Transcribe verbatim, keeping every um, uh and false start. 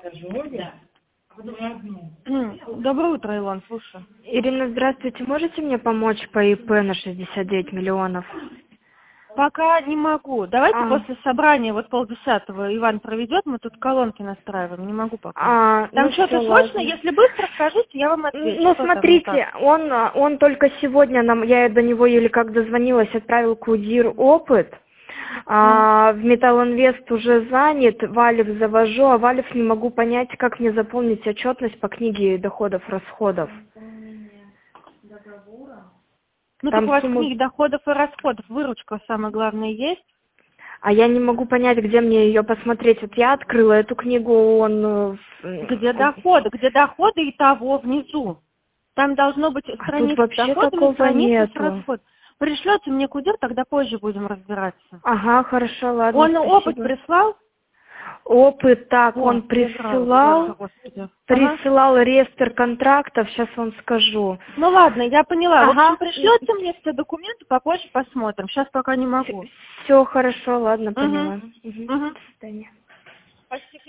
М, Доброе утро, Илон, слушаю. Ирина, здравствуйте. Можете мне помочь по ИП на шестьдесят девять миллионов? Пока не могу. Давайте А, после собрания, вот полдесятого Иван проведет, мы тут колонки настраиваем. Не могу пока. а, Там ну что-то все, срочно, ладно. если быстро скажите, я вам отвечу. Ну, Что там и как. смотрите, он, он только сегодня нам, я до него еле как дозвонилась, отправил КУДИР опыт. М. А, в Металлинвест уже занят, Валев завожу, а Валев не могу понять, как мне заполнить отчетность по книге доходов-расходов. Ну так у Там вас сумму... книги доходов и расходов, выручка самое главное есть. А я не могу понять, где мне ее посмотреть. Вот я открыла эту книгу, он... Где э, доходы? Где доходы и того внизу. Там должно быть А тут страница с вообще доходами, такого страница с нету. расходами. Пришлете мне кудир, тогда позже будем разбираться. Ага, хорошо, ладно, Он опыт спасибо. прислал? Опыт, так, О, он доигралась, боже, присылал, господи. Ага. присылал реестр контрактов, сейчас вам скажу. Ну ладно, я поняла. В общем, Ага, пришлете мне все документы, попозже посмотрим. Сейчас пока не могу. все хорошо, ладно, Угу. поняла. Мгм. Угу. До свидания. Спасибо.